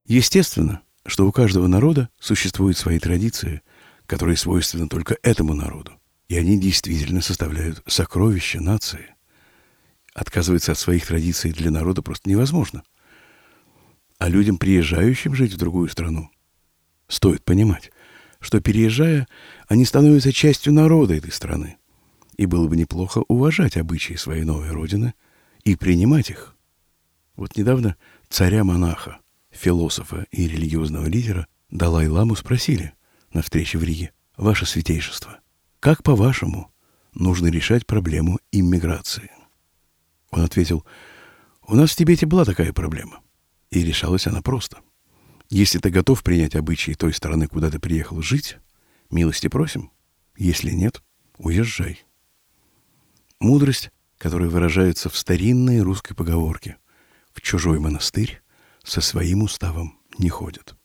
Естественно, что у каждого народа существуют свои традиции, которые свойственны только этому народу, и они действительно составляют сокровище нации. Отказываться от своих традиций для народа просто невозможно. А людям, приезжающим жить в другую страну, стоит понимать, что, переезжая, они становятся частью народа этой страны. И было бы неплохо уважать обычаи своей новой родины и принимать их. Вот недавно царя-монаха, философа и религиозного лидера Далай-ламу спросили на встрече в Риге: «Ваше святейшество, как, по-вашему, нужно решать проблему иммиграции?» Он ответил: «У нас в Тибете была такая проблема, и решалась она просто. Если ты готов принять обычаи той страны, куда ты приехал жить, милости просим. Если нет, уезжай». Мудрость, которая выражается в старинной русской поговорке: «В чужой монастырь со своим уставом не ходят».